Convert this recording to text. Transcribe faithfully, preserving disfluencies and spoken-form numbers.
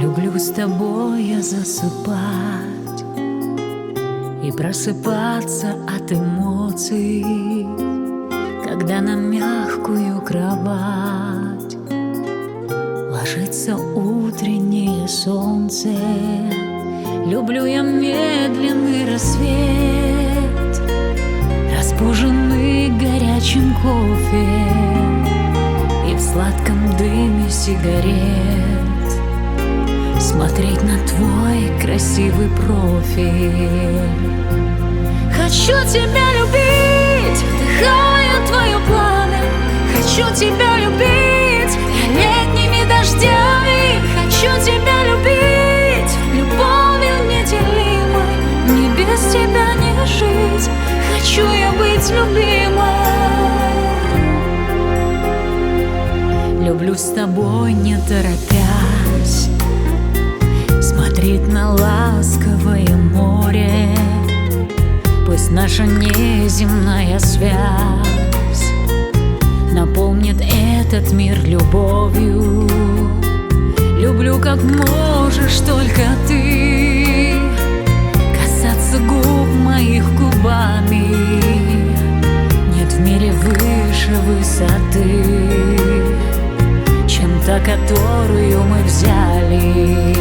Люблю с тобой я засыпать и просыпаться от эмоций, когда на мягкую кровать ложится утреннее солнце. Люблю я медленный рассвет, разбуженный горячим кофе и в сладком дыме сигарет смотреть на твой красивый профиль. Хочу тебя любить, вдыхая твое пламя. Хочу тебя любить я летними дождями. Хочу тебя любить любовью неделимой. Мне без тебя не жить. Хочу я быть любимой. Люблю с тобой не торопясь смотреть на ласковое море. Пусть наша неземная связь наполнит этот мир любовью. Люблю, как можешь только ты, касаться губ моих губами. Нет в мире выше высоты, чем та, которую мы взяли.